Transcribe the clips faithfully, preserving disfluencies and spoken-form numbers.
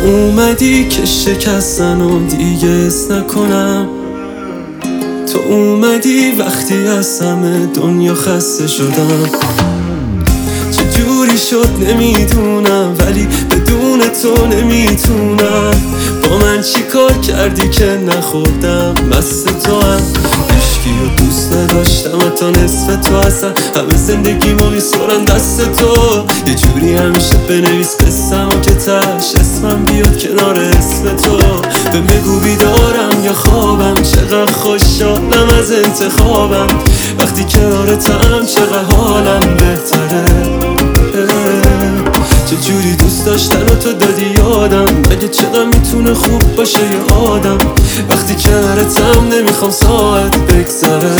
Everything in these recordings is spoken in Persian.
اومدی که شکستن و دیگه اس نکنم. تو اومدی وقتی از همه دنیا خسته شدم. چجوری شد نمیدونم، ولی بدون تو نمیتونم. با من چی کار کردی که نخوردم مست تو هم. عشقی و دوست نداشتم تا نصف تو، اصلا همه زندگی ما میسپرم دست تو. یه جوری همیشه بنویس قصم و که تش اسمم بیاد کنار اسم تو. به بگو بیدارم یا خوابم، چقدر خوشحالم از انتخابم. وقتی کنارتم چقدر حالم بهتره. چجوری دوست داشتن و تو دادی یادم، مگه چقدر میتونه خوب باشه یه آدم. وقتی کنارتم نمیخوام ساعت بگذره.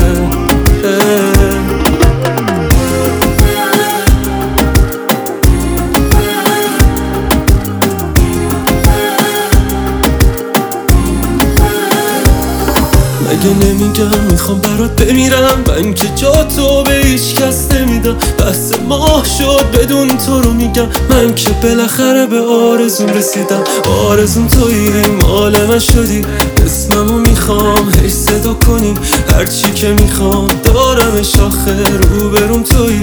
مگه نمیگم میخوام برات بمیرم، من که جا تو به هیچ کس نمیدم. بحث ماه شد بدون تو رو میگم، من که بالاخره به آرزون رسیدم. آرزون تویی مال من شدی، اسممو میخوام هی صدا کنی. هرچی که میخوام دارم شاخه روبروم تویی.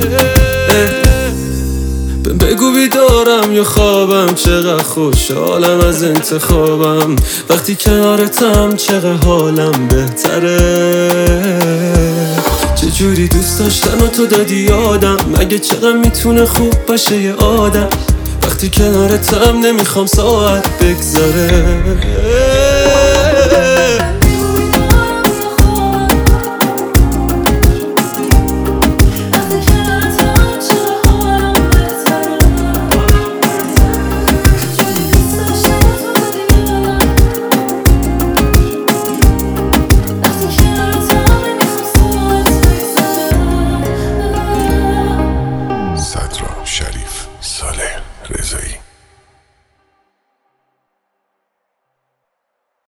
بگو بیدارم یا خوابم، چقدر خوشحالم از انتخابم. وقتی کنارتم چقدر حالم بهتره. چجوری دوست داشتن و تو دادی یادم، مگه چقدر میتونه خوب باشه یه آدم. وقتی کنارتم نمیخوام ساعت بگذره.